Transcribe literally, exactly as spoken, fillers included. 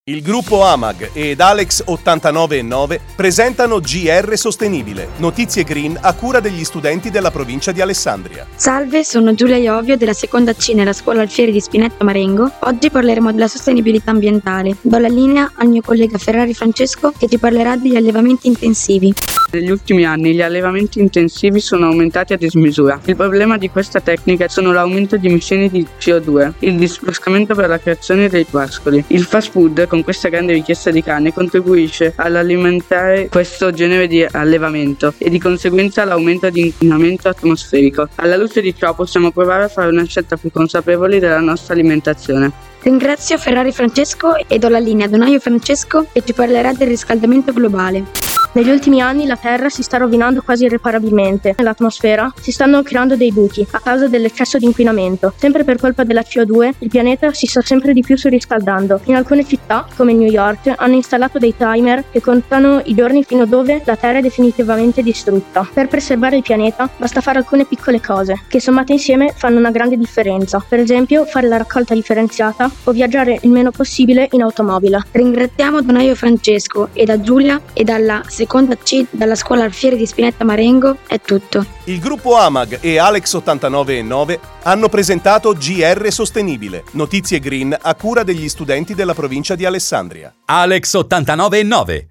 Il gruppo Amag ed Alex ottantanove e nove presentano G R Sostenibile, notizie green a cura degli studenti della provincia di Alessandria. Salve, sono Giulia Iovio della seconda C nella scuola Alfieri di Spinetta Marengo. Oggi parleremo della sostenibilità ambientale. Do la linea al mio collega Ferrari Francesco che ci parlerà degli allevamenti intensivi. Negli ultimi anni gli allevamenti intensivi sono aumentati a dismisura. Il problema di questa tecnica sono l'aumento di emissioni di C O due, il disboscamento per la creazione dei pascoli. Il fast food, con questa grande richiesta di carne, contribuisce all'alimentare questo genere di allevamento e di conseguenza all'aumento di inquinamento atmosferico. Alla luce di ciò possiamo provare a fare una scelta più consapevole della nostra alimentazione. Ringrazio Ferrari Francesco e do la linea a Donaio Francesco che ci parlerà del riscaldamento globale. Negli ultimi anni la Terra si sta rovinando quasi irreparabilmente. Nell'atmosfera si stanno creando dei buchi a causa dell'eccesso di inquinamento. Sempre per colpa della C O due, il pianeta si sta sempre di più surriscaldando. In alcune città, come New York, hanno installato dei timer che contano i giorni fino a dove la Terra è definitivamente distrutta. Per preservare il pianeta basta fare alcune piccole cose, che sommate insieme fanno una grande differenza. Per esempio, fare la raccolta differenziata o viaggiare il meno possibile in automobile. Ringraziamo Donaio Francesco e da Giulia e dalla seconda C dalla scuola Alfieri di Spinetta Marengo è tutto. Il gruppo Amag e Alex ottantanove e nove hanno presentato G R Sostenibile, notizie green a cura degli studenti della provincia di Alessandria. Alex ottantanove e nove